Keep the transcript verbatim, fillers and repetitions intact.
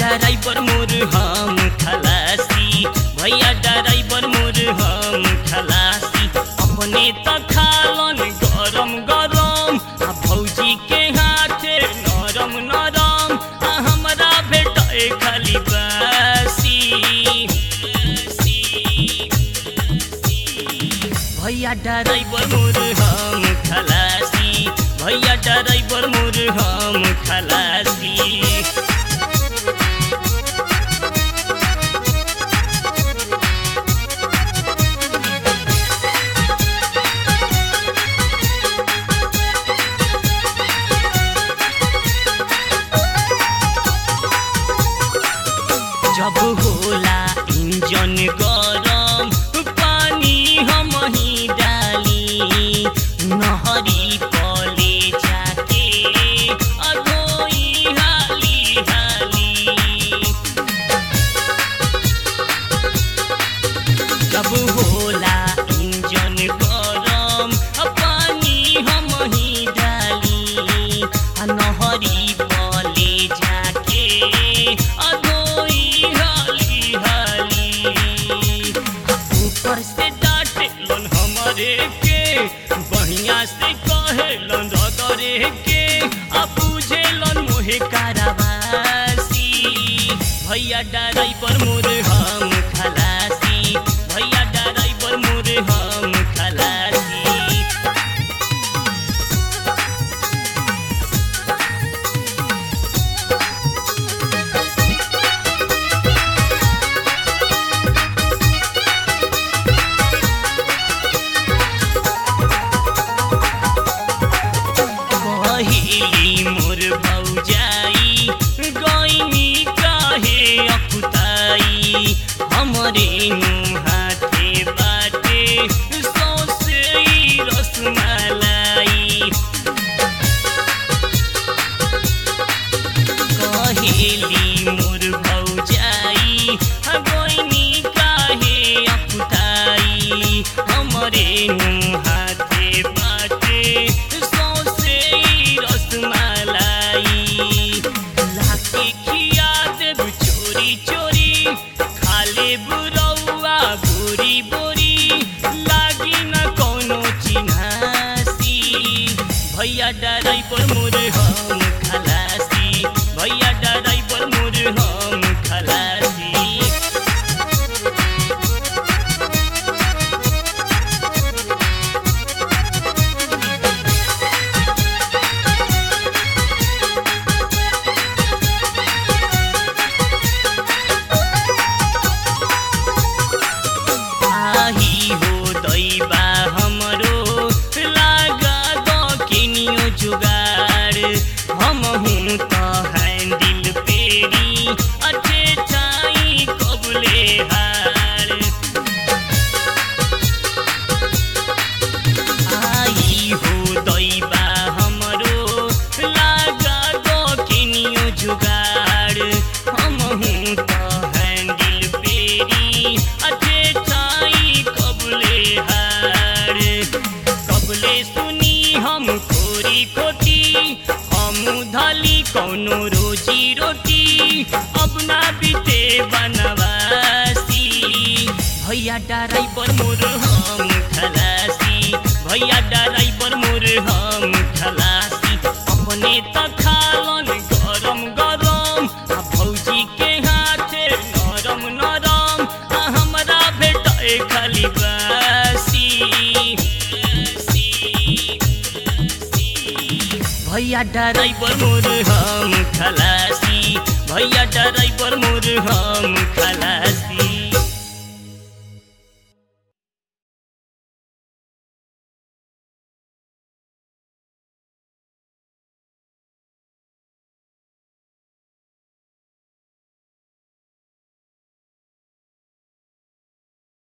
Driver मोर हम खलासी, भैया ड्राइवर मोर हम खलासी। अपने तो खालन गरम गरम आ भौजी के हाथे नरम नरम, आ हमरा भेटे खाली बासी। भैया ड्राइवर मोर हम खलासी, भैया ड्राइवर मोर हम खलासी। जब होला इंजन गरम पानी हम ही डाली, नहरी पले जाके अधोई हाली हाली। जब होला इंजन गरम पानी हम ही डाली, नहरी पले जाके अधोई हाली हाली। ऊपर से डांटेलन हमरे के, बढ़िया से कहेलन रगरे के, आ बुझेलन मोहे कारावासी। भैया ड्राइवर मोर हम खलासी, भैया ड्राइवर मोर हम खलासी। पहिली मोर भौजाई गइनी काहे अकुताई, हमरे नु हाथे बाटे सौसे रसमलाई। कहेली मोर भौजाई गइनी काहे अकुताई, हमरे नु हाथे बाटे सौसे रसमलाई। लाके खिया देब चोरी चोरी, खाले बुरौआ बोरी बोरी, लागी न कोनो चिन्हासी। भैया ड्राइवर मोर हम खलासी, भैया ड्राइवर मोर हम खलासी। आही हो दैबा हमरो लागा द केनियो जुगाड़, हमहु त हैंडिल पेरी अच्छे चाई कबले हार। आई हो दैबा हमरो लागा द केनियो जुगाड़, हमहु त हैंडिल पेरी अच्छे चाई कबले हार। कबले सुनी हम खोरी खोटी, हम धली कौनो रोजी रोटी, अब ना बीते बनवासी। भैया ड्राइवर मोर हम खलासी, भैया ड्राइवर मोर हम खलासी। अपने तो खालन गरम गरम आ भौजी के हाथे नरम नरम, आ हमरा भेटे खाली बासी। भैया ड्राइवर मोर हम खलासी, भैया ड्राइवर मोर हम खलासी।